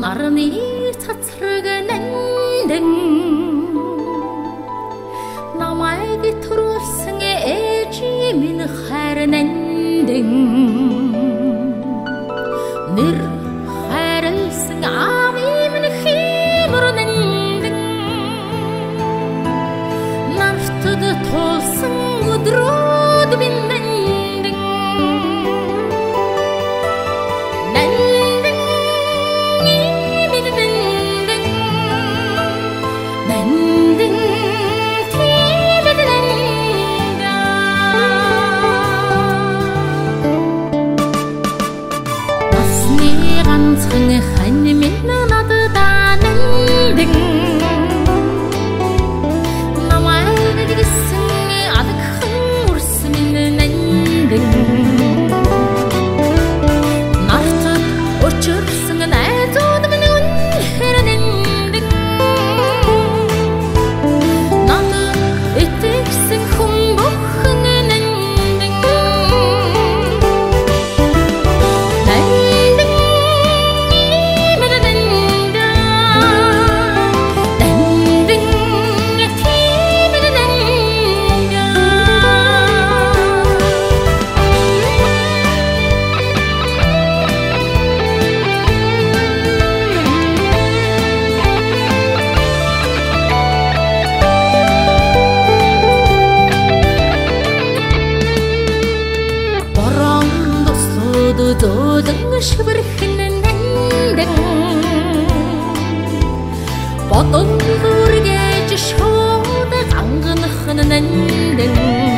нарны цацрагнандэн намайг төрүүлсэн ээж минь хайрнандэн нэр хайрлсан аав минь хэмрнандэн нарт тулсан өдрүүд минь хан минь надад нандин намайг гисэн алгхан урс минь нандин нарт очирсан найзууд минь үнэхээр нандин надад итгэсэн хүн бүхэн 도등 시버리는 난등 보통 모르게 지쇼다 강근하는 난등